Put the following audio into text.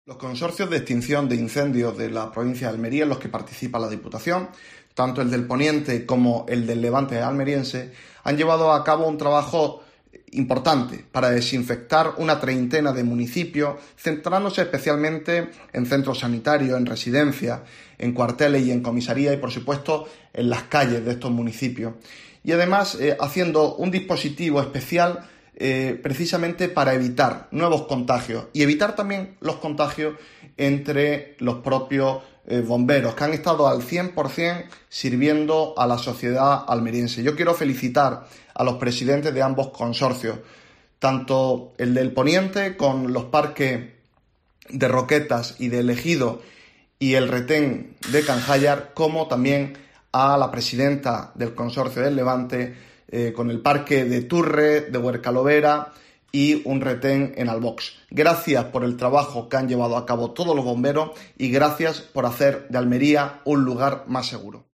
Los consorcios de extinción de incendios de la provincia de Almería, en los que participa la Diputación, tanto el del Poniente como el del Levante almeriense, han llevado a cabo un trabajo importante para desinfectar una treintena de municipios, centrándose especialmente en centros sanitarios, en residencias, en cuarteles y en comisarías y, por supuesto, en las calles de estos municipios. Y además haciendo un dispositivo especial precisamente para evitar nuevos contagios y evitar también los contagios entre los propios bomberos, que han estado al 100% sirviendo a la sociedad almeriense. Yo quiero felicitar a los presidentes de ambos consorcios, tanto el del Poniente con los parques de Roquetas y de El Ejido y el retén de Canjayar, como también a la presidenta del consorcio del Levante con el parque de Turre, de Huercalovera y un retén en Albox. Gracias por el trabajo que han llevado a cabo todos los bomberos y gracias por hacer de Almería un lugar más seguro.